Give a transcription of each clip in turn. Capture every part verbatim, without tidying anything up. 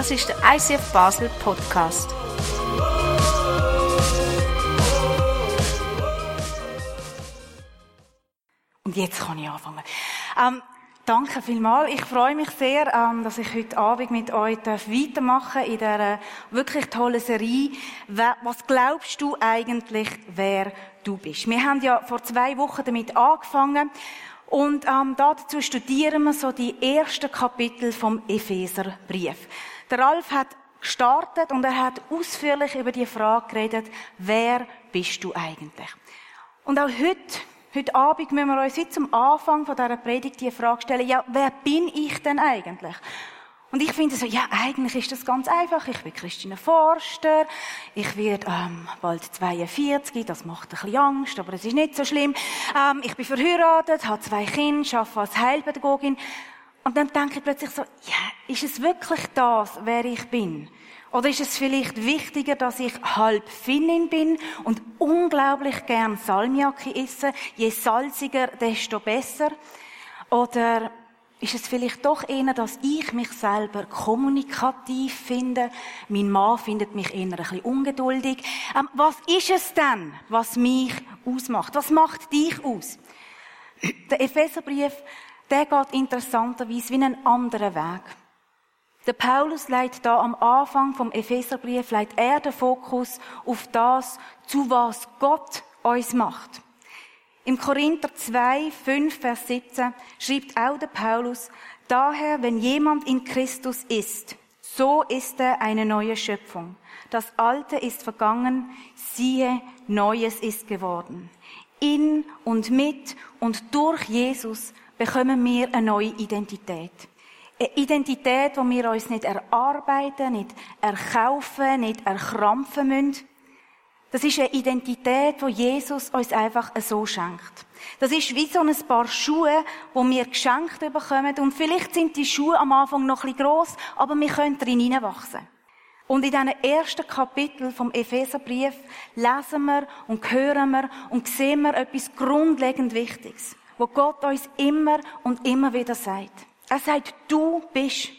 Das ist der I C F Basel Podcast. Und jetzt kann ich anfangen. Ähm, danke vielmals. Ich freue mich sehr, ähm, dass ich heute Abend mit euch weitermachen darf in dieser wirklich tollen Serie. Was glaubst du eigentlich, wer du bist? Wir haben ja vor zwei Wochen damit angefangen. Und ähm, dazu studieren wir so die ersten Kapitel vom Epheserbrief. Der Ralf hat gestartet und er hat ausführlich über die Frage geredet, wer bist du eigentlich? Und auch heute, heute Abend müssen wir uns wie zum Anfang von dieser Predigt die Frage stellen, ja, wer bin ich denn eigentlich? Und ich finde so, ja, eigentlich ist das ganz einfach. Ich bin Christine Forster, ich werde ähm, bald zweiundvierzig, das macht ein bisschen Angst, aber es ist nicht so schlimm. Ähm, ich bin verheiratet, habe zwei Kinder, arbeite als Heilpädagogin. Und dann denke ich plötzlich so, ja, ist es wirklich das, wer ich bin? Oder ist es vielleicht wichtiger, dass ich halb Finnin bin und unglaublich gern Salmiakki esse? Je salziger, desto besser. Oder ist es vielleicht doch eher, dass ich mich selber kommunikativ finde? Mein Mann findet mich eher ein bisschen ungeduldig. Ähm, was ist es denn, was mich ausmacht? Was macht dich aus? Der Epheserbrief, der geht interessanterweise wie einen anderen Weg. Der Paulus legt da am Anfang vom Epheserbrief, legt er den Fokus auf das, zu was Gott uns macht. Im Korinther zwei, fünf, Vers siebzehn schreibt auch der Paulus, daher, wenn jemand in Christus ist, so ist er eine neue Schöpfung. Das Alte ist vergangen, siehe, Neues ist geworden. In und mit und durch Jesus bekommen wir eine neue Identität. Eine Identität, die wir uns nicht erarbeiten, nicht erkaufen, nicht erkrampfen müssen. Das ist eine Identität, die Jesus uns einfach so schenkt. Das ist wie so ein paar Schuhe, die wir geschenkt bekommen. Und vielleicht sind die Schuhe am Anfang noch ein bisschen gross, aber wir können drin hineinwachsen. Und in diesen ersten Kapitel vom Epheserbrief lesen wir und hören wir und sehen wir etwas grundlegend Wichtiges, wo Gott uns immer und immer wieder sagt. Er sagt, du bist.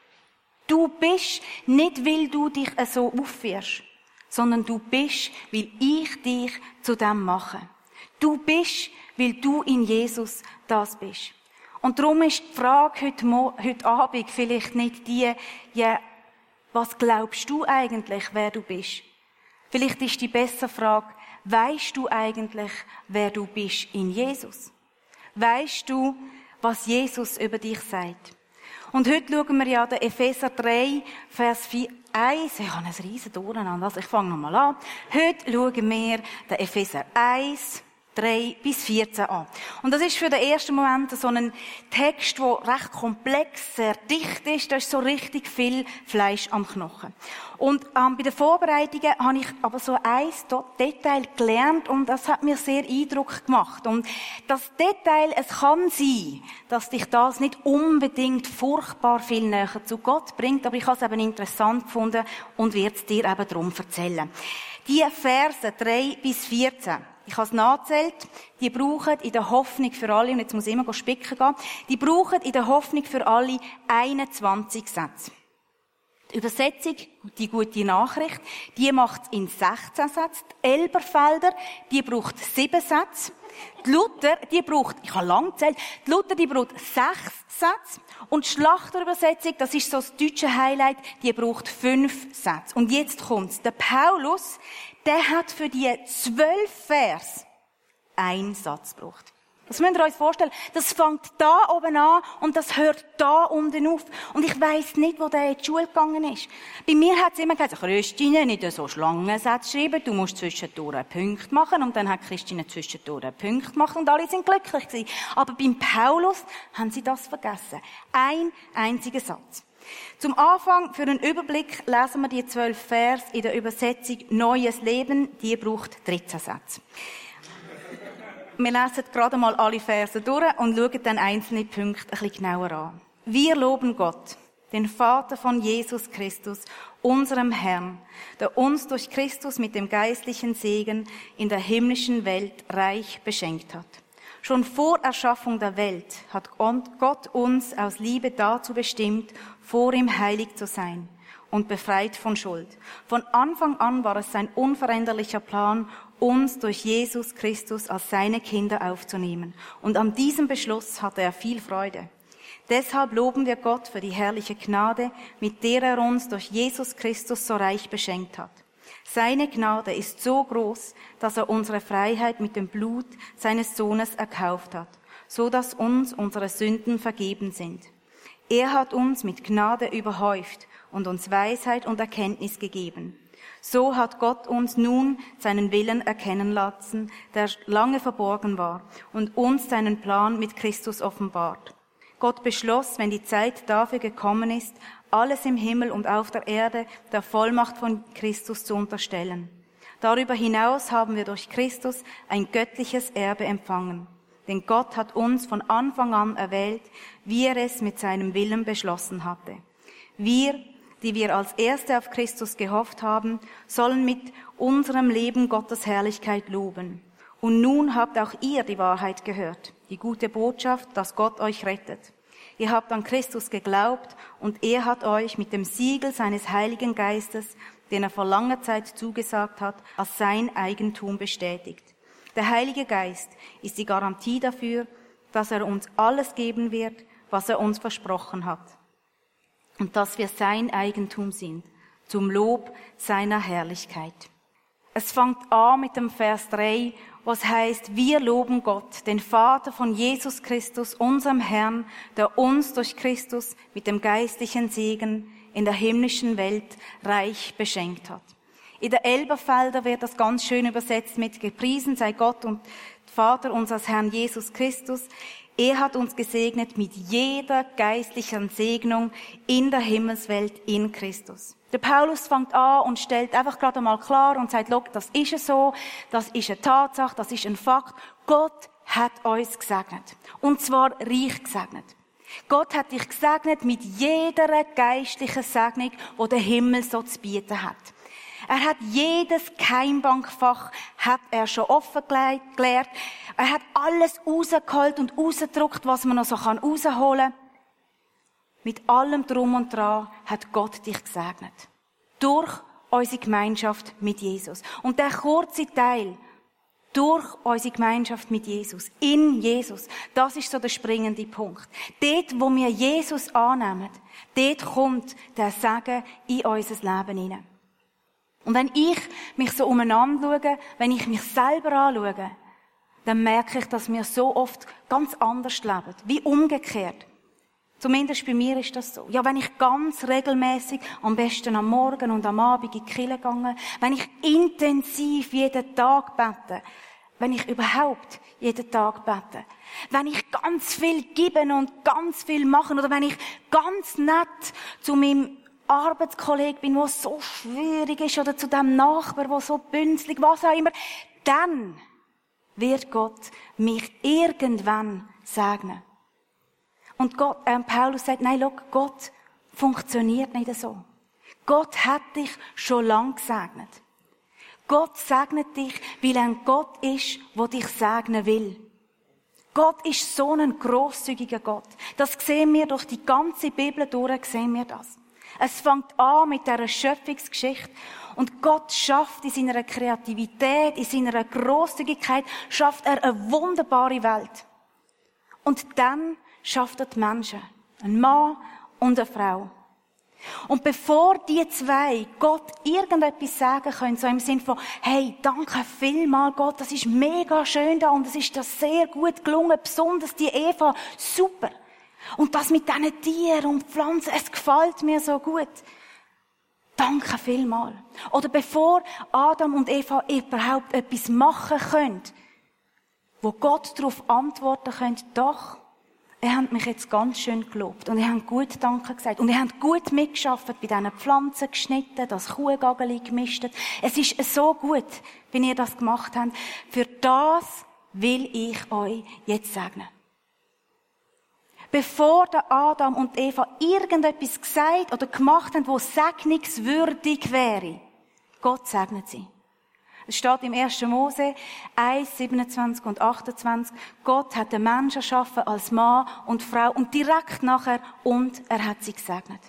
Du bist nicht, weil du dich so aufführst, sondern du bist, weil ich dich zu dem mache. Du bist, weil du in Jesus das bist. Und darum ist die Frage heute, Mo- heute Abend vielleicht nicht die, ja, was glaubst du eigentlich, wer du bist? Vielleicht ist die bessere Frage, weisst du eigentlich, wer du bist in Jesus? Weisst du, was Jesus über dich sagt? Und heute schauen wir ja den Epheser drei, Vers vier, eins. Ich habe ein riesen Durcheinander, also ich fange nochmal an. Heute schauen wir den Epheser eins, drei bis vierzehn an. Und das ist für den ersten Moment so ein Text, der recht komplex, sehr dicht ist. Da ist so richtig viel Fleisch am Knochen. Und ähm, bei den Vorbereitungen habe ich aber so ein Detail gelernt und das hat mir sehr Eindruck gemacht. Und das Detail, es kann sein, dass dich das nicht unbedingt furchtbar viel näher zu Gott bringt, aber ich habe es eben interessant gefunden und werde es dir eben darum erzählen. Die Verse drei bis vierzehn, ich habe es nachgezählt, die brauchen in der Hoffnung für alle, und jetzt muss ich immer spicken gehen, die brauchen in der Hoffnung für alle einundzwanzig Sätze. Die Übersetzung, die gute Nachricht, die macht es in sechzehn Sätzen. Die Elberfelder, die braucht sieben Sätze. Die Luther, die braucht, ich habe lang gezählt, die Luther, die braucht sechs Sätze. Und die Schlachterübersetzung, das ist so das deutsche Highlight, die braucht fünf Sätze. Und jetzt kommt's. Der Paulus, der hat für die zwölf Vers einen Satz gebraucht. Das müsst ihr euch vorstellen. Das fängt da oben an und das hört da unten auf. Und ich weiss nicht, wo der in die Schule gegangen ist. Bei mir hat es immer gesagt, Christine, nicht so Schlangensätze schreiben, du musst zwischendurch einen Punkt machen. Und dann hat Christine zwischendurch einen Punkt gemacht und alle sind glücklich gewesen. Aber beim Paulus haben sie das vergessen. Ein einziger Satz. Zum Anfang, für einen Überblick, lesen wir die zwölf Vers in der Übersetzung Neues Leben. Die braucht dreizehn Sätze. Wir lesen gerade mal alle Verse durch und schauen dann einzelne Punkte ein bisschen genauer an. Wir loben Gott, den Vater von Jesus Christus, unserem Herrn, der uns durch Christus mit dem geistlichen Segen in der himmlischen Welt reich beschenkt hat. Schon vor Erschaffung der Welt hat Gott uns aus Liebe dazu bestimmt, vor ihm heilig zu sein und befreit von Schuld. Von Anfang an war es sein unveränderlicher Plan, uns durch Jesus Christus als seine Kinder aufzunehmen. Und an diesem Beschluss hatte er viel Freude. Deshalb loben wir Gott für die herrliche Gnade, mit der er uns durch Jesus Christus so reich beschenkt hat. Seine Gnade ist so groß, dass er unsere Freiheit mit dem Blut seines Sohnes erkauft hat, so dass uns unsere Sünden vergeben sind. Er hat uns mit Gnade überhäuft und uns Weisheit und Erkenntnis gegeben. So hat Gott uns nun seinen Willen erkennen lassen, der lange verborgen war, und uns seinen Plan mit Christus offenbart. Gott beschloss, wenn die Zeit dafür gekommen ist, alles im Himmel und auf der Erde der Vollmacht von Christus zu unterstellen. Darüber hinaus haben wir durch Christus ein göttliches Erbe empfangen. Denn Gott hat uns von Anfang an erwählt, wie er es mit seinem Willen beschlossen hatte. Wir, die wir als Erste auf Christus gehofft haben, sollen mit unserem Leben Gottes Herrlichkeit loben. Und nun habt auch ihr die Wahrheit gehört, die gute Botschaft, dass Gott euch rettet. Ihr habt an Christus geglaubt und er hat euch mit dem Siegel seines Heiligen Geistes, den er vor langer Zeit zugesagt hat, als sein Eigentum bestätigt. Der Heilige Geist ist die Garantie dafür, dass er uns alles geben wird, was er uns versprochen hat. Und dass wir sein Eigentum sind, zum Lob seiner Herrlichkeit. Es fängt an mit dem Vers drei, was heißt, wir loben Gott, den Vater von Jesus Christus, unserem Herrn, der uns durch Christus mit dem geistlichen Segen in der himmlischen Welt reich beschenkt hat. In der Elberfelder wird das ganz schön übersetzt mit gepriesen sei Gott und Vater unseres Herrn Jesus Christus. Er hat uns gesegnet mit jeder geistlichen Segnung in der Himmelswelt in Christus. Der Paulus fängt an und stellt einfach gerade einmal klar und sagt, schau, das ist es so, das ist eine Tatsache, das ist ein Fakt. Gott hat uns gesegnet. Und zwar reich gesegnet. Gott hat dich gesegnet mit jeder geistlichen Segnung, die der Himmel so zu bieten hat. Er hat jedes Keimbankfach hat er schon offengelegt. Er hat alles rausgeholt und rausgedruckt, was man noch so rausholen kann. Mit allem Drum und Dran hat Gott dich gesegnet. Durch unsere Gemeinschaft mit Jesus. Und der kurze Teil, durch unsere Gemeinschaft mit Jesus, in Jesus, das ist so der springende Punkt. Dort, wo wir Jesus annehmen, dort kommt der Segen in unser Leben hinein. Und wenn ich mich so umeinander schaue, wenn ich mich selber anschaue, dann merke ich, dass wir so oft ganz anders leben, wie umgekehrt. Zumindest bei mir ist das so. Ja, wenn ich ganz regelmäßig, am besten am Morgen und am Abend in die Kirche gehe, wenn ich intensiv jeden Tag bete, wenn ich überhaupt jeden Tag bete, wenn ich ganz viel gebe und ganz viel mache, oder wenn ich ganz nett zu meinem Arbeitskollege bin, wo es so schwierig ist, oder zu dem Nachbar, wo so bünzlig, was auch immer, dann wird Gott mich irgendwann segnen. Und Gott, äh, Paulus sagt, nein, schau, Gott funktioniert nicht so. Gott hat dich schon lang gesegnet. Gott segnet dich, weil er ein Gott ist, der dich segnen will. Gott ist so ein grosszügiger Gott. Das sehen wir durch die ganze Bibel durch, sehen wir das. Es fängt an mit dieser Schöpfungsgeschichte. Und Gott schafft in seiner Kreativität, in seiner Grosszügigkeit, schafft er eine wunderbare Welt. Und dann schafft er die Menschen. Ein Mann und eine Frau. Und bevor die zwei Gott irgendetwas sagen können, so im Sinne von, hey, danke vielmals Gott, das ist mega schön da und es ist das sehr gut gelungen, besonders die Eva, super. Und das mit diesen Tieren und Pflanzen, es gefällt mir so gut. Danke vielmals. Oder bevor Adam und Eva überhaupt etwas machen können, wo Gott darauf antworten könnte, doch, ihr habt mich jetzt ganz schön gelobt und ihr habt gut Danke gesagt und ihr habt gut mitgeschafft, bei diesen Pflanzen geschnitten, das Kuhgageli gemischt. Es ist so gut, wenn ihr das gemacht habt. Für das will ich euch jetzt segnen. Bevor der Adam und Eva irgendetwas gesagt oder gemacht haben, wo segnungswürdig wäre, Gott segnet sie. Es steht im ersten Mose eins, siebenundzwanzig und achtundzwanzig, Gott hat den Menschen erschaffen als Mann und Frau und direkt nachher, und er hat sie gesegnet.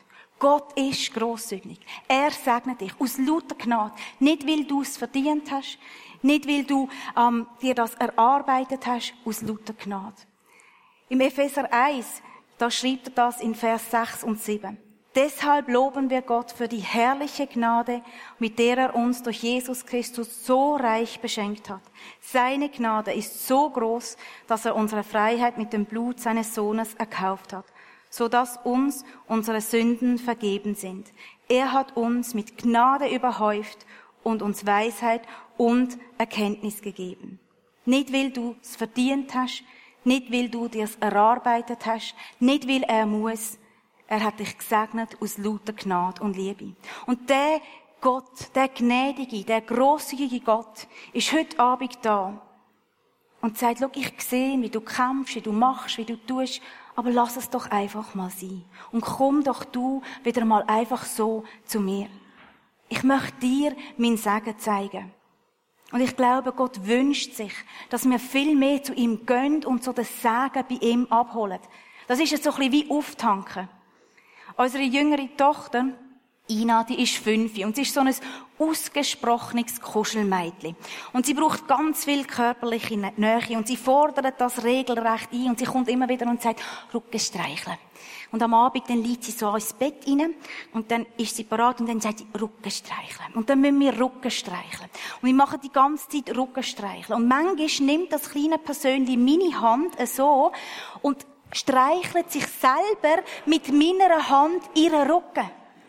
Gott ist grosszügig. Er segnet dich aus lauter Gnade. Nicht, weil du es verdient hast, nicht, weil du ähm, dir das erarbeitet hast, aus lauter Gnade. Im Epheser eins, da schreibt er das in Vers sechs und sieben. Deshalb loben wir Gott für die herrliche Gnade, mit der er uns durch Jesus Christus so reich beschenkt hat. Seine Gnade ist so groß, dass er unsere Freiheit mit dem Blut seines Sohnes erkauft hat, so dass uns unsere Sünden vergeben sind. Er hat uns mit Gnade überhäuft und uns Weisheit und Erkenntnis gegeben. Nicht, weil du es verdient hast, nicht, weil du dir es erarbeitet hast, nicht, weil er muss. Er hat dich gesegnet aus lauter Gnade und Liebe. Und der Gott, der gnädige, der grosszügige Gott, ist heute Abend da und sagt, schau, ich sehe, wie du kämpfst, wie du machst, wie du tust, aber lass es doch einfach mal sein. Und komm doch du wieder mal einfach so zu mir. Ich möchte dir mein Segen zeigen. Und ich glaube, Gott wünscht sich, dass wir viel mehr zu ihm gehen und so den Segen bei ihm abholen. Das ist jetzt so ein bisschen wie auftanken. Unsere jüngere Tochter, Ina, die ist fünf und sie ist so ein ausgesprochenes Kuschelmädchen. Und sie braucht ganz viel körperliche Nähe und sie fordert das regelrecht ein und sie kommt immer wieder und sagt, Rücken streicheln. Und am Abend dann liegt sie so ins Bett rein und dann ist sie parat und dann sagt sie, Rücken streicheln. Und dann müssen wir Rücken streicheln. Und wir machen die ganze Zeit Rücken streicheln. Und manchmal nimmt das kleine Persönchen meine Hand so und streichelt sich selber mit meiner Hand ihren Rücken.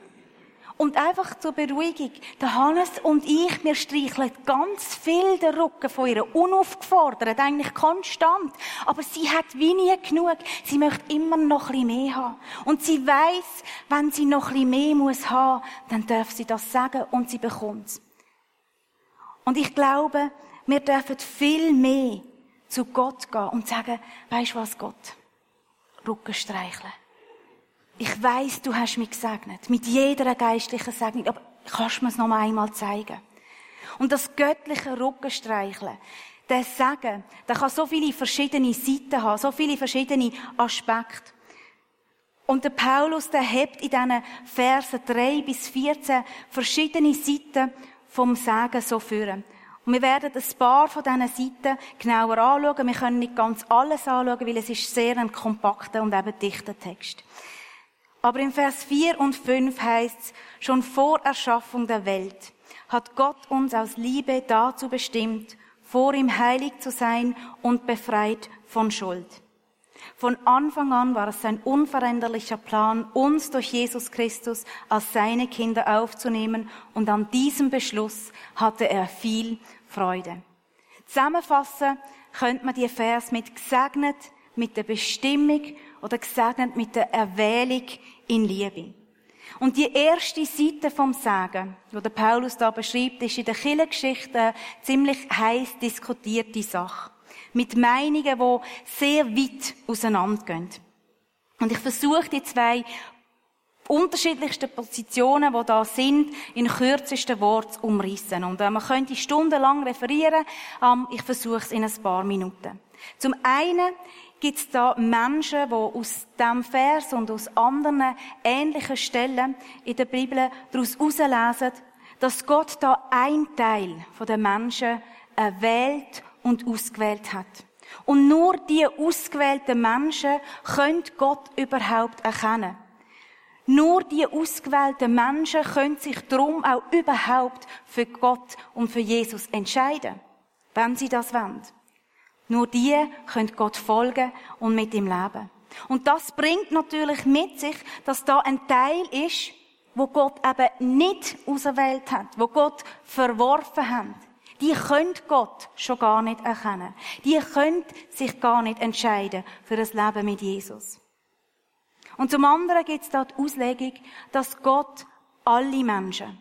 Und einfach zur Beruhigung, der Hannes und ich, wir streicheln ganz viel den Rücken von ihr, unaufgefordert, eigentlich konstant. Aber sie hat wie nie genug. Sie möchte immer noch ein bisschen mehr haben. Und sie weiss, wenn sie noch ein bisschen mehr muss haben, dann darf sie das sagen und sie bekommt's. Und ich glaube, wir dürfen viel mehr zu Gott gehen und sagen, weisst du was, Gott? Rücken streicheln. Ich weiss, du hast mich gesegnet. Mit jeder geistlichen Segnung. Aber kannst du mir es noch einmal zeigen? Und das göttliche Rückenstreicheln, der Segen, der kann so viele verschiedene Seiten haben, so viele verschiedene Aspekte. Und der Paulus, der hebt in diesen Versen drei bis vierzehn verschiedene Seiten vom Segen so führen. Und wir werden ein paar von diesen Seiten genauer anschauen. Wir können nicht ganz alles anschauen, weil es ist sehr ein kompakter und eben dichter Text. Aber im Vers vier und fünf heißt es, schon vor Erschaffung der Welt hat Gott uns aus Liebe dazu bestimmt, vor ihm heilig zu sein und befreit von Schuld. Von Anfang an war es sein unveränderlicher Plan, uns durch Jesus Christus als seine Kinder aufzunehmen, und an diesem Beschluss hatte er viel Freude. Zusammenfassen könnte man die Vers mit gesegnet, mit der Bestimmung oder gesegnet mit der Erwählung in Liebe. Und die erste Seite vom Segen, die der Paulus da beschreibt, ist in der Kirchengeschichte eine ziemlich heiß diskutierte Sache. Mit Meinungen, die sehr weit auseinandergehen. Und ich versuche die zwei unterschiedlichsten Positionen, die da sind, in kürzesten Worten zu umrissen. Und äh, man könnte stundenlang referieren, ähm, ich versuche es in ein paar Minuten. Zum einen gibt es da Menschen, die aus diesem Vers und aus anderen ähnlichen Stellen in der Bibel daraus herauslesen, dass Gott da ein Teil der Menschen erwählt und ausgewählt hat. Und nur die ausgewählten Menschen können Gott überhaupt erkennen. Nur die ausgewählten Menschen können sich darum auch überhaupt für Gott und für Jesus entscheiden, wenn sie das wollen. Nur die können Gott folgen und mit ihm leben. Und das bringt natürlich mit sich, dass da ein Teil ist, wo Gott eben nicht auserwählt hat, wo Gott verworfen hat. Die können Gott schon gar nicht erkennen. Die können sich gar nicht entscheiden für das Leben mit Jesus. Und zum anderen gibt es da die Auslegung, dass Gott alle Menschen,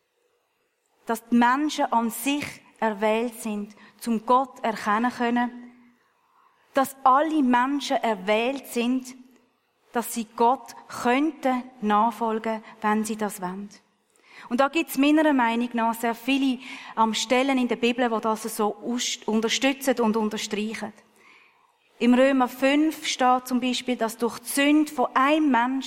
dass die Menschen an sich erwählt sind, zum Gott erkennen können, dass alle Menschen erwählt sind, dass sie Gott könnten nachfolgen, wenn sie das wollen. Und da gibt es meiner Meinung nach sehr viele ähm, Stellen in der Bibel, die das so unterstützen und unterstreichen. Im Römer fünf steht zum Beispiel, dass durch die Sünde von einem Mensch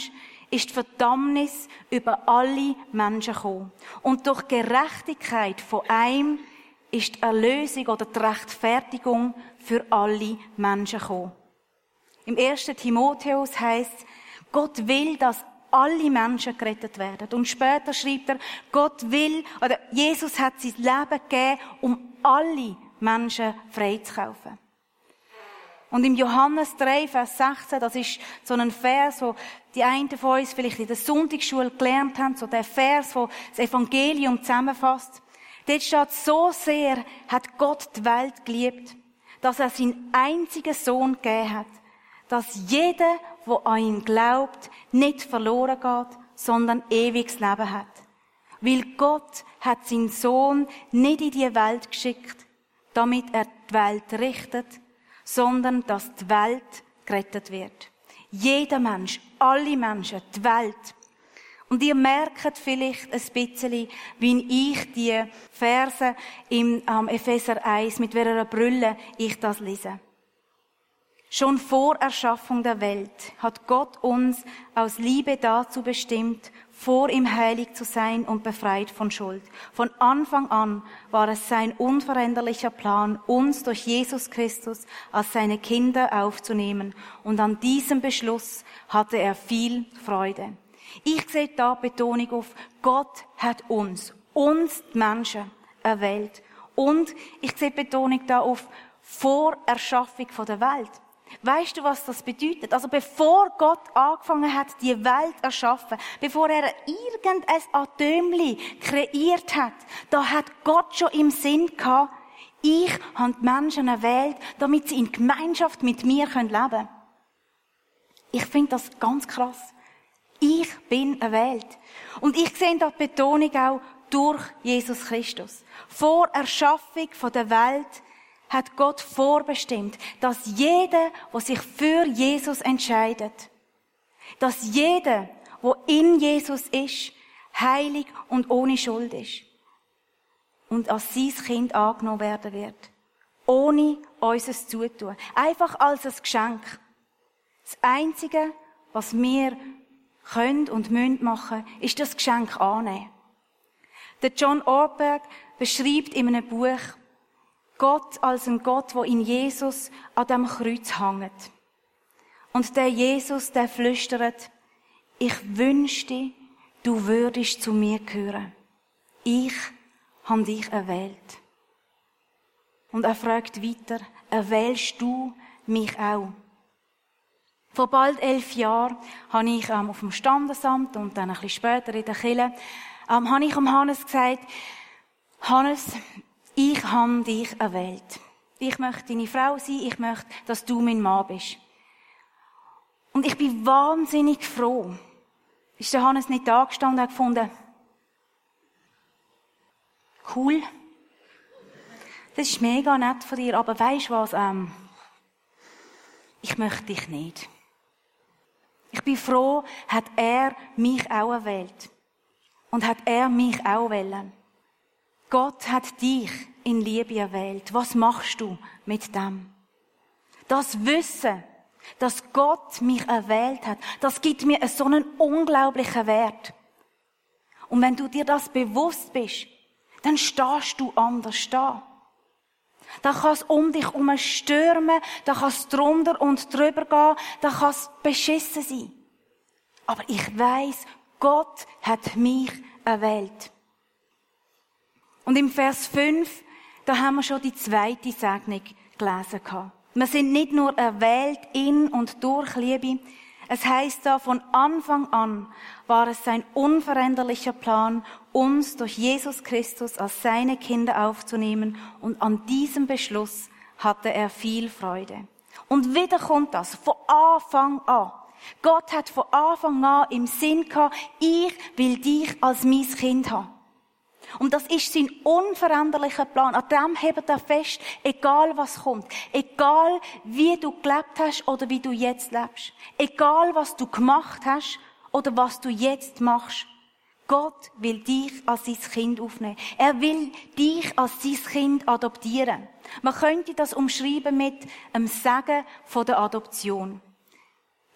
ist die Verdammnis über alle Menschen gekommen. Und durch Gerechtigkeit von einem ist die Erlösung oder die Rechtfertigung für alle Menschen gekommen. Im ersten Timotheus heisst, Gott will, dass alle Menschen gerettet werden. Und später schreibt er, Gott will, oder Jesus hat sein Leben gegeben, um alle Menschen freizukaufen. Und im Johannes drei, Vers sechzehn, das ist so ein Vers, wo die einen von uns vielleicht in der Sonntagsschule gelernt haben, so der Vers, wo das Evangelium zusammenfasst. Dort steht, so sehr hat Gott die Welt geliebt, dass er seinen einzigen Sohn gegeben hat, dass jeder, der an ihn glaubt, nicht verloren geht, sondern ewiges Leben hat. Weil Gott hat seinen Sohn nicht in die Welt geschickt, damit er die Welt richtet, sondern dass die Welt gerettet wird. Jeder Mensch, alle Menschen, die Welt. Und ihr merkt vielleicht ein bisschen, wie ich die Verse im ähm, Epheser eins, mit welcher Brille ich das lese. Schon vor Erschaffung der Welt hat Gott uns aus Liebe dazu bestimmt, vor ihm heilig zu sein und befreit von Schuld. Von Anfang an war es sein unveränderlicher Plan, uns durch Jesus Christus als seine Kinder aufzunehmen. Und an diesem Beschluss hatte er viel Freude. Ich sehe da Betonung auf, Gott hat uns, uns die Menschen, erwählt. Und ich sehe Betonung da auf vor Erschaffung der Welt. Weißt du, was das bedeutet? Also bevor Gott angefangen hat, die Welt zu erschaffen, bevor er irgendein Atömli kreiert hat, da hat Gott schon im Sinn gehabt, ich habe die Menschen erwählt, damit sie in Gemeinschaft mit mir leben können. Ich finde das ganz krass. Ich bin erwählt. Und ich sehe da die Betonung auch durch Jesus Christus. Vor Erschaffung der Welt hat Gott vorbestimmt, dass jeder, der sich für Jesus entscheidet, dass jeder, der in Jesus ist, heilig und ohne Schuld ist und als sein Kind angenommen werden wird, ohne unser Zutun, einfach als ein Geschenk. Das Einzige, was wir können und müssen machen, ist das Geschenk annehmen. Der John Ortberg beschreibt in einem Buch Gott als ein Gott, der in Jesus an dem Kreuz hängt. Und der Jesus, der flüstert, ich wünschte, du würdest zu mir gehören. Ich habe dich erwählt. Und er fragt weiter, erwählst du mich auch? Vor bald elf Jahren habe ich ähm, auf dem Standesamt und dann ein bisschen später in der Kirche, ähm, habe ich am Hannes gesagt, Hannes, ich habe dich erwählt. Ich möchte deine Frau sein, ich möchte, dass du mein Mann bist. Und ich bin wahnsinnig froh. Ist der Hannes nicht da gestanden und hat gefunden, cool, das ist mega nett von dir, aber weisst du was, ähm, ich möchte dich nicht. Ich bin froh, hat er mich auch erwählt. Und hat er mich auch wählen. Gott hat dich in Liebe erwählt. Was machst du mit dem? Das Wissen, dass Gott mich erwählt hat, das gibt mir so einen unglaublichen Wert. Und wenn du dir das bewusst bist, dann stehst du anders da. Da kann es um dich herum stürmen, da kann es drunter und drüber gehen, da kann es beschissen sein. Aber ich weiss, Gott hat mich erwählt. Und im Vers fünf, da haben wir schon die zweite Segnung gelesen gehabt. Wir sind nicht nur erwählt in und durch Liebe. Es heisst da, von Anfang an war es sein unveränderlicher Plan, uns durch Jesus Christus als seine Kinder aufzunehmen. Und an diesem Beschluss hatte er viel Freude. Und wieder kommt das, von Anfang an. Gott hat von Anfang an im Sinn gehabt, ich will dich als mein Kind haben. Und das ist sein unveränderlicher Plan. An dem hebt er fest, egal was kommt. Egal wie du gelebt hast oder wie du jetzt lebst. Egal was du gemacht hast oder was du jetzt machst. Gott will dich als sein Kind aufnehmen. Er will dich als sein Kind adoptieren. Man könnte das umschreiben mit einem Segen von der Adoption.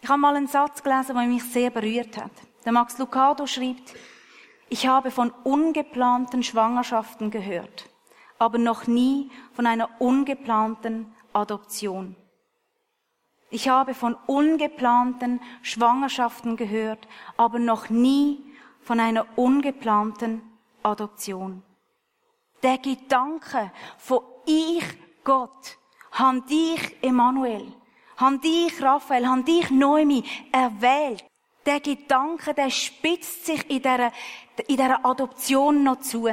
Ich habe mal einen Satz gelesen, der mich sehr berührt hat. Der Max Lucado schreibt, ich habe von ungeplanten Schwangerschaften gehört, aber noch nie von einer ungeplanten Adoption. Ich habe von ungeplanten Schwangerschaften gehört, aber noch nie von einer ungeplanten Adoption. Der Gedanke von ich, Gott, han dich, Emanuel, han dich, Raphael, han dich, Noemi, erwählt. Der Gedanke, der spitzt sich in dieser, in dieser Adoption noch zu.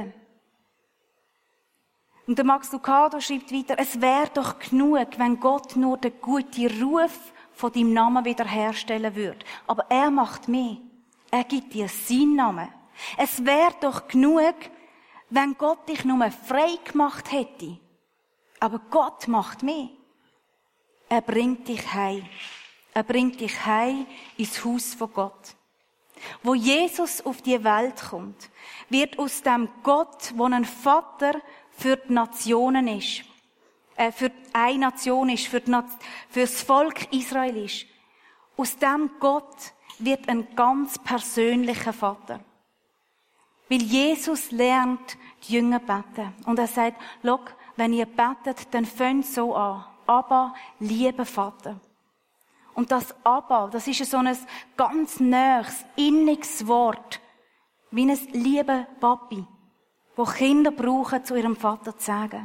Und der Max Lucado schreibt weiter, es wäre doch genug, wenn Gott nur den guten Ruf von deinem Namen wiederherstellen würde. Aber er macht mehr. Er gibt dir seinen Namen. Es wäre doch genug, wenn Gott dich nur frei gemacht hätte. Aber Gott macht mehr. Er bringt dich heim. Er bringt dich heim ins Haus von Gott. Wo Jesus auf die Welt kommt, wird aus dem Gott, wo ein Vater für die Nationen ist, äh, für eine Nation ist, für, die, für das Volk Israel ist, aus dem Gott wird ein ganz persönlicher Vater. Weil Jesus lernt die Jünger beten. Und er sagt, schau, wenn ihr betet, dann fängt so an. Aber, lieber Vater. Und das Aber, das ist so ein ganz nahes, inniges Wort. Wie ein lieber Papi, wo Kinder brauchen, zu ihrem Vater zu sagen.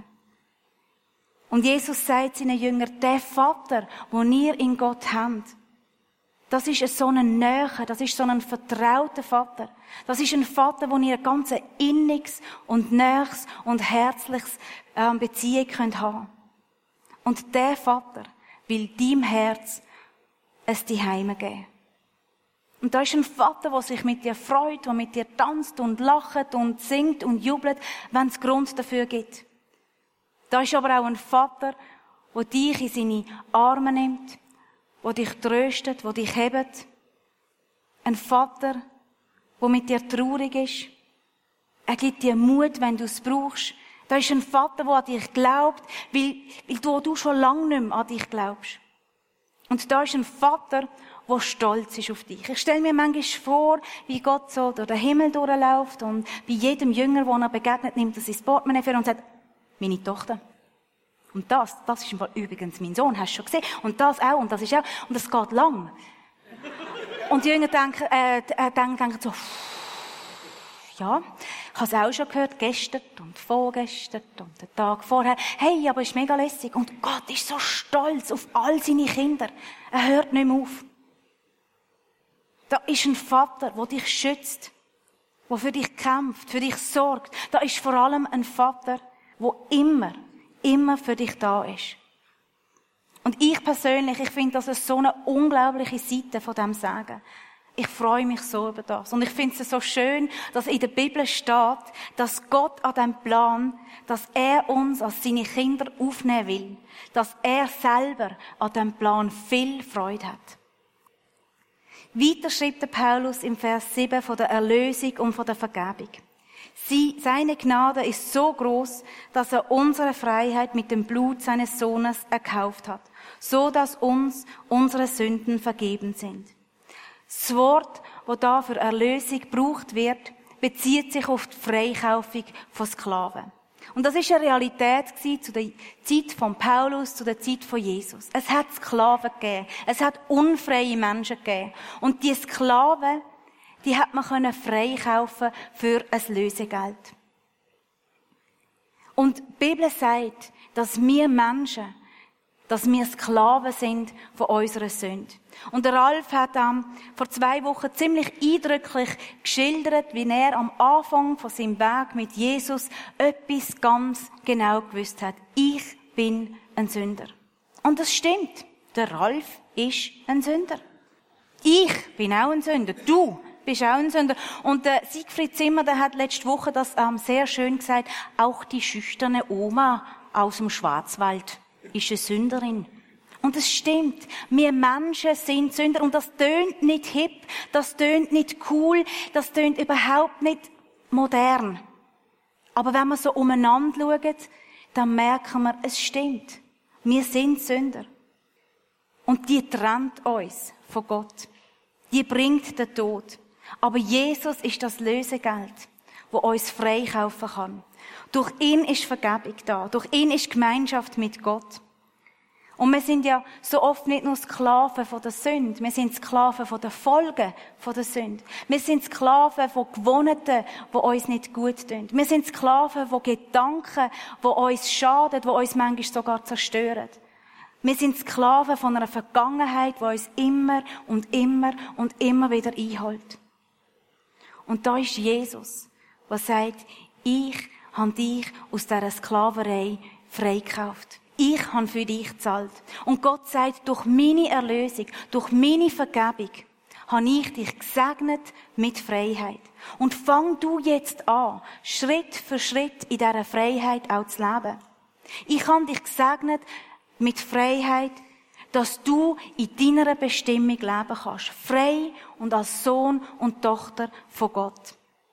Und Jesus sagt seinen Jüngern, der Vater, den ihr in Gott habt, das ist so ein Nähe, das ist so ein vertrauter Vater. Das ist ein Vater, wo ihr ein ganz inniges und nähes und herzliches ähm, Beziehung könnt haben. Und der Vater will deinem Herz es die Heime geben. Und da ist ein Vater, der sich mit dir freut, der mit dir tanzt und lacht und singt und jubelt, wenn es Grund dafür gibt. Da ist aber auch ein Vater, der dich in seine Arme nimmt, der dich tröstet, der dich hebt. Ein Vater, der mit dir traurig ist. Er gibt dir Mut, wenn du es brauchst. Da ist ein Vater, der an dich glaubt, weil, weil du, du schon lange nicht mehr an dich glaubst. Und da ist ein Vater, der stolz ist auf dich. Ich stelle mir manchmal vor, wie Gott so durch den Himmel durchläuft und bei jedem Jünger, den er begegnet, nimmt er sein Portemonnaie vor und sagt, meine Tochter. Und das, das ist übrigens mein Sohn, hast du schon gesehen. Und das auch, und das ist auch. Und das geht lang. Und die Jünger denken, äh, denken, denken so, ja, ich habe es auch schon gehört, gestern und vorgestern und den Tag vorher. Hey, aber es ist mega lässig. Und Gott ist so stolz auf all seine Kinder. Er hört nicht mehr auf. Da ist ein Vater, der dich schützt, der für dich kämpft, für dich sorgt. Da ist vor allem ein Vater, der immer, immer für dich da ist. Und ich persönlich, ich finde, das ist so eine unglaubliche Seite von dem Sagen. Ich freue mich so über das. Und ich finde es so schön, dass in der Bibel steht, dass Gott an dem Plan, dass er uns als seine Kinder aufnehmen will, dass er selber an dem Plan viel Freude hat. Weiter schreibt der Paulus im Vers sieben von der Erlösung und von der Vergebung. Sie, seine Gnade ist so groß, dass er unsere Freiheit mit dem Blut seines Sohnes erkauft hat, so dass uns unsere Sünden vergeben sind. Das Wort, das da für Erlösung gebraucht wird, bezieht sich auf die Freikaufung von Sklaven. Und das ist eine Realität gewesen zu der Zeit von Paulus, zu der Zeit von Jesus. Es hat Sklaven gegeben. Es hat unfreie Menschen gegeben. Und die Sklaven, die hat man können freikaufen für ein Lösegeld. Und die Bibel sagt, dass wir Menschen, dass wir Sklaven sind von unserer Sünde. Und der Ralf hat ähm, vor zwei Wochen ziemlich eindrücklich geschildert, wie er am Anfang von seinem Weg mit Jesus etwas ganz genau gewusst hat. Ich bin ein Sünder. Und das stimmt. Der Ralf ist ein Sünder. Ich bin auch ein Sünder. Du bist auch ein Sünder. Und der Siegfried Zimmer, der hat letzte Woche das ähm, sehr schön gesagt, auch die schüchterne Oma aus dem Schwarzwald ist eine Sünderin. Und es stimmt. Wir Menschen sind Sünder. Und das tönt nicht hip, das tönt nicht cool, das tönt überhaupt nicht modern. Aber wenn wir so umeinander schauen, dann merken wir, es stimmt. Wir sind Sünder. Und die trennt uns von Gott. Die bringt den Tod. Aber Jesus ist das Lösegeld, das uns freikaufen kann. Durch ihn ist Vergebung da. Durch ihn ist Gemeinschaft mit Gott. Und wir sind ja so oft nicht nur Sklaven von der Sünde. Wir sind Sklaven von den Folgen von der Sünde. Wir sind Sklaven von Gewohnheiten, die uns nicht gut tun. Wir sind Sklaven von Gedanken, die uns schaden, die uns manchmal sogar zerstören. Wir sind Sklaven von einer Vergangenheit, die uns immer und immer und immer wieder einholt. Und da ist Jesus, der sagt, ich habe dich aus dieser Sklaverei freigekauft. Ich habe für dich gezahlt. Und Gott sagt, durch meine Erlösung, durch meine Vergebung, habe ich dich gesegnet mit Freiheit. Und fang du jetzt an, Schritt für Schritt in dieser Freiheit auch zu leben. Ich habe dich gesegnet mit Freiheit, dass du in deiner Bestimmung leben kannst. Frei und als Sohn und Tochter von Gott.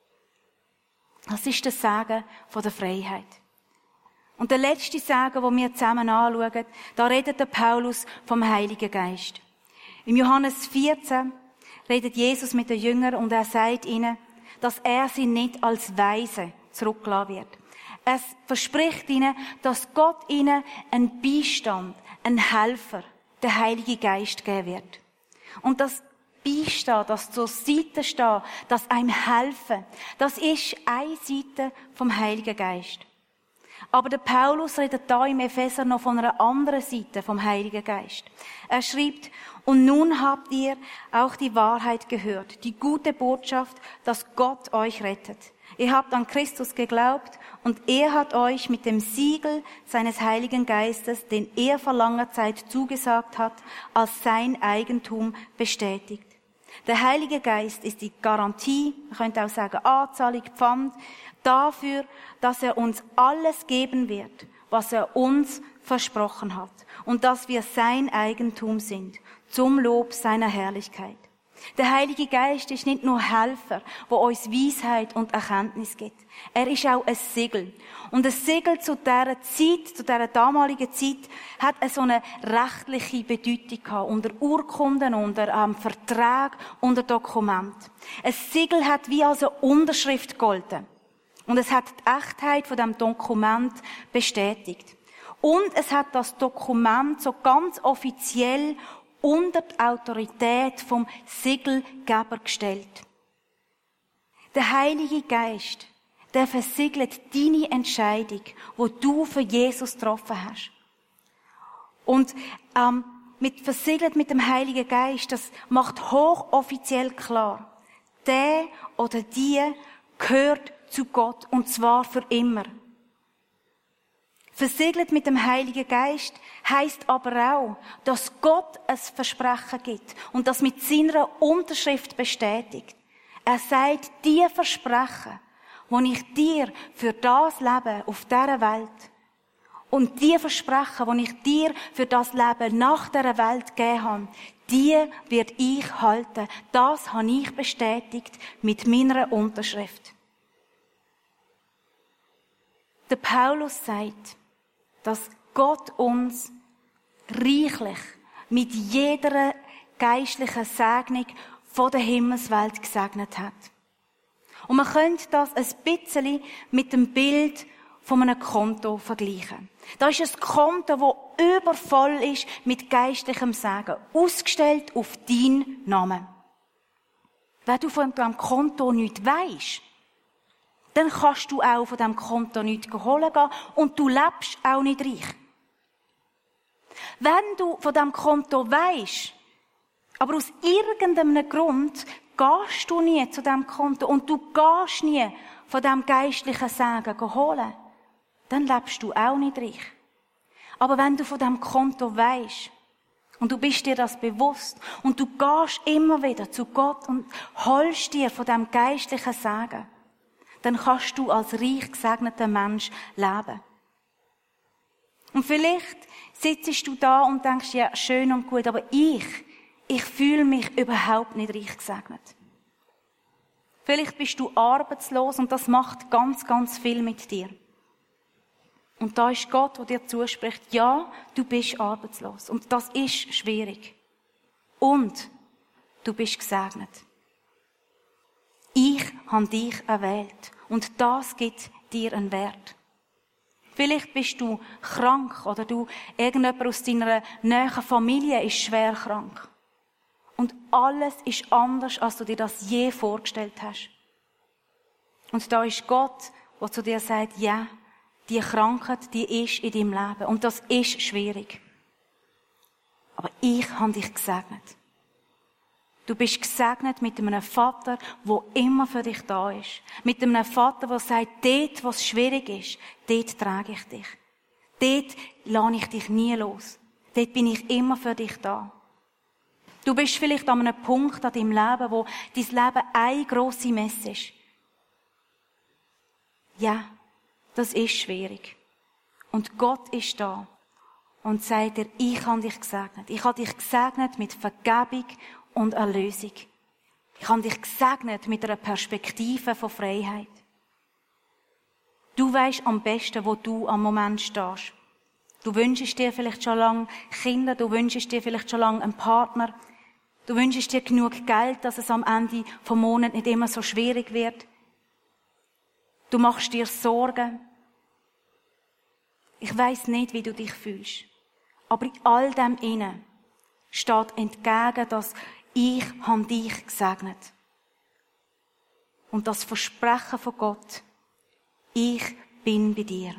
Das ist das Segen von der Freiheit. Und der letzte Segen, den wir zusammen anschauen, da redet der Paulus vom Heiligen Geist. Im Johannes vierzehn redet Jesus mit den Jüngern und er sagt ihnen, dass er sie nicht als Weise zurücklassen wird. Er verspricht ihnen, dass Gott ihnen einen Beistand, einen Helfer, den Heiligen Geist geben wird. Und das Beistehen, das zur Seite stehen, das einem helfen, das ist eine Seite vom Heiligen Geist. Aber der Paulus redet da im Epheser noch von einer anderen Seite vom Heiligen Geist. Er schreibt, und nun habt ihr auch die Wahrheit gehört, die gute Botschaft, dass Gott euch rettet. Ihr habt an Christus geglaubt und er hat euch mit dem Siegel seines Heiligen Geistes, den er vor langer Zeit zugesagt hat, als sein Eigentum bestätigt. Der Heilige Geist ist die Garantie, man könnte auch sagen Anzahlung, Pfand, dafür, dass er uns alles geben wird, was er uns versprochen hat und dass wir sein Eigentum sind, zum Lob seiner Herrlichkeit. Der Heilige Geist ist nicht nur Helfer, der uns Weisheit und Erkenntnis gibt. Er ist auch ein Siegel. Und ein Siegel zu dieser Zeit, zu dieser damaligen Zeit, hat so eine rechtliche Bedeutung gehabt. Unter Urkunden, unter ähm, Verträgen, unter Dokumenten. Ein Siegel hat wie als eine Unterschrift gegolten. Und es hat die Echtheit von dem Dokument bestätigt. Und es hat das Dokument so ganz offiziell unter die Autorität vom Siegelgeber gestellt. Der Heilige Geist, der versiegelt deine Entscheidung, wo du für Jesus getroffen hast. Und ähm, mit versiegelt mit dem Heiligen Geist, das macht hochoffiziell klar, der oder die gehört zu Gott und zwar für immer. Versiegelt mit dem Heiligen Geist heisst aber auch, dass Gott ein Versprechen gibt und das mit seiner Unterschrift bestätigt. Er sagt, die Versprechen, die ich dir für das Leben auf dieser Welt und die Versprechen, die ich dir für das Leben nach dieser Welt gegeben habe, die wird ich halten. Das habe ich bestätigt mit meiner Unterschrift. Der Paulus sagt, dass Gott uns reichlich mit jeder geistlichen Segnung von der Himmelswelt gesegnet hat. Und man könnte das ein bisschen mit dem Bild von einem Konto vergleichen. Da ist ein Konto, das übervoll ist mit geistlichem Segen, ausgestellt auf deinen Namen. Wenn du von diesem Konto nichts weisst, dann kannst du auch von diesem Konto nichts holen gehen und du lebst auch nicht reich. Wenn du von diesem Konto weisst, aber aus irgendeinem Grund gehst du nie zu diesem Konto und du gehst nie von diesem geistlichen Segen holen, dann lebst du auch nicht reich. Aber wenn du von diesem Konto weisst und du bist dir das bewusst und du gehst immer wieder zu Gott und holst dir von diesem geistlichen Segen, dann kannst du als reich gesegneter Mensch leben. Und vielleicht sitzt du da und denkst, ja, schön und gut, aber ich, ich fühle mich überhaupt nicht reich gesegnet. Vielleicht bist du arbeitslos und das macht ganz, ganz viel mit dir. Und da ist Gott, der dir zuspricht, ja, du bist arbeitslos. Und das ist schwierig. Und du bist gesegnet. Ich habe dich erwählt. Und das gibt dir einen Wert. Vielleicht bist du krank oder du, irgendjemand aus deiner näheren Familie ist schwer krank. Und alles ist anders, als du dir das je vorgestellt hast. Und da ist Gott, der zu dir sagt, ja, die Krankheit, die ist in deinem Leben. Und das ist schwierig. Aber ich habe dich gesegnet. Du bist gesegnet mit einem Vater, der immer für dich da ist. Mit einem Vater, der sagt, dort, wo es schwierig ist, dort trage ich dich. Dort lasse ich dich nie los. Dort bin ich immer für dich da. Du bist vielleicht an einem Punkt an deinem Leben, wo dein Leben eine grosse Messe ist. Ja, das ist schwierig. Und Gott ist da und sagt dir, ich habe dich gesegnet. Ich habe dich gesegnet mit Vergebung und Erlösung. Ich habe dich gesegnet mit einer Perspektive von Freiheit. Du weisst am besten, wo du am Moment stehst. Du wünschst dir vielleicht schon lange Kinder, du wünschst dir vielleicht schon lange einen Partner. Du wünschst dir genug Geld, dass es am Ende vom Monat nicht immer so schwierig wird. Du machst dir Sorgen. Ich weiss nicht, wie du dich fühlst. Aber in all dem innen steht entgegen, dass ich habe dich gesegnet. Und das Versprechen von Gott, ich bin bei dir.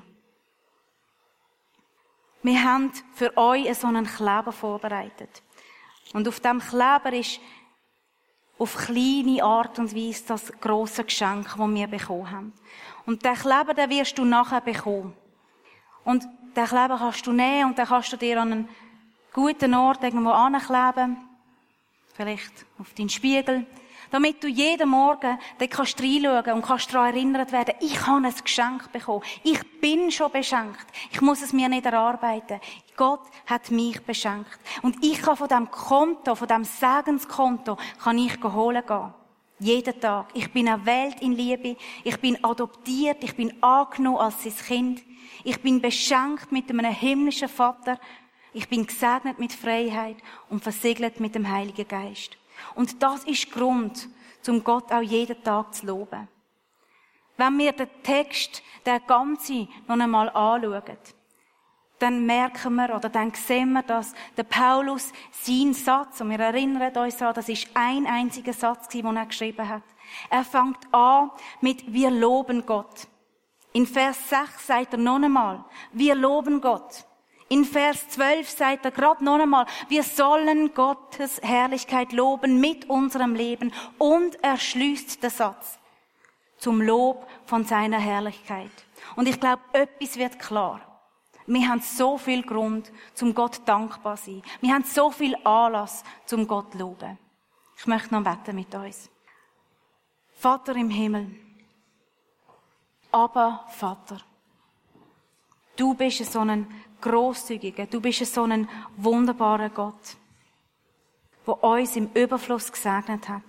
Wir haben für euch so einen Kleber vorbereitet. Und auf diesem Kleber ist auf kleine Art und Weise das grosse Geschenk, das wir bekommen haben. Und den Kleber, den wirst du nachher bekommen. Und den Kleber kannst du nehmen und den kannst du dir an einen guten Ort irgendwo ankleben. Vielleicht auf deinen Spiegel. Damit du jeden Morgen dort kannst reinschauen und kannst daran erinnert werden, ich habe ein Geschenk bekommen. Ich bin schon beschenkt. Ich muss es mir nicht erarbeiten. Gott hat mich beschenkt. Und ich kann von diesem Konto, von diesem Segenskonto, kann ich holen gehen. Jeden Tag. Ich bin erwählt in Liebe. Ich bin adoptiert. Ich bin angenommen als sein Kind. Ich bin beschenkt mit einem himmlischen Vater. Ich bin gesegnet mit Freiheit und versiegelt mit dem Heiligen Geist. Und das ist Grund, um Gott auch jeden Tag zu loben. Wenn wir den Text, der ganze, noch einmal anschauen, dann merken wir oder dann sehen wir, dass der Paulus seinen Satz, und wir erinnern uns an, das ist ein einziger Satz, den er geschrieben hat. Er fängt an mit «Wir loben Gott». In Vers sechs sagt er noch einmal «Wir loben Gott». In Vers zwölf sagt er gerade noch einmal, wir sollen Gottes Herrlichkeit loben mit unserem Leben, und er schließt den Satz zum Lob von seiner Herrlichkeit. Und ich glaube, etwas wird klar. Wir haben so viel Grund, zum Gott dankbar zu sein. Wir haben so viel Anlass, zum Gott zu loben. Ich möchte noch beten mit uns. Vater im Himmel, aber Vater, du bist so ein grosszügiger, du bist so ein wunderbarer Gott, der uns im Überfluss gesegnet hat.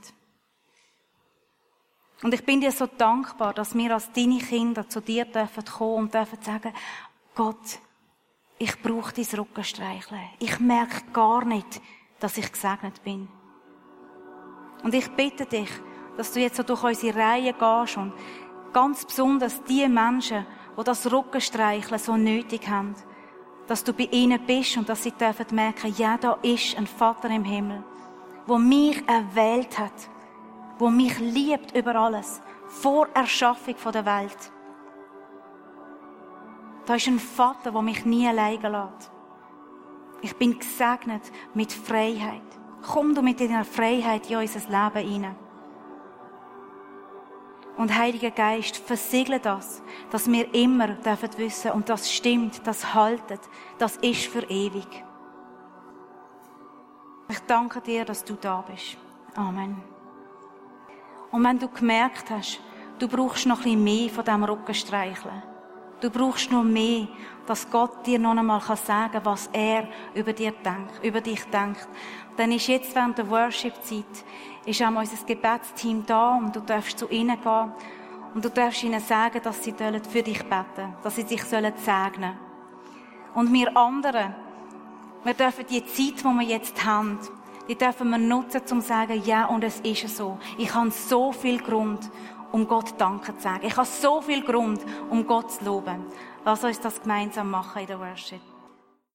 Und ich bin dir so dankbar, dass wir als deine Kinder zu dir dürfen kommen und dürfen sagen, Gott, ich brauche dein Rückenstreicheln. Ich merke gar nicht, dass ich gesegnet bin. Und ich bitte dich, dass du jetzt so durch unsere Reihe gehst und ganz besonders die Menschen, die das Rückenstreicheln so nötig haben, dass du bei ihnen bist und dass sie dürfen merken, ja, da ist ein Vater im Himmel, der mich erwählt hat, der mich liebt über alles, vor Erschaffung der Welt. Da ist ein Vater, der mich nie alleine lässt. Ich bin gesegnet mit Freiheit. Komm du mit deiner Freiheit in unser Leben hinein. Und Heiliger Geist, versiegle das, dass wir immer dürfen wissen, und das stimmt, das haltet, das ist für ewig. Ich danke dir, dass du da bist. Amen. Und wenn du gemerkt hast, du brauchst noch ein bisschen mehr von diesem Rückenstreicheln, du brauchst noch mehr, dass Gott dir noch einmal sagen kann, was er über, dir denkt, über dich denkt, dann ist jetzt während der Worship-Zeit ist auch unser Gebetsteam da und du darfst zu ihnen gehen Und du darfst ihnen sagen, dass sie für dich beten sollen, dass sie sich segnen sollen. Und wir anderen, wir dürfen die Zeit, die wir jetzt haben, die dürfen wir nutzen, um zu sagen, ja, und es ist so. Ich habe so viel Grund, um Gott Danke zu sagen. Ich habe so viel Grund, um Gott zu loben. Lass uns das gemeinsam machen in der Worship.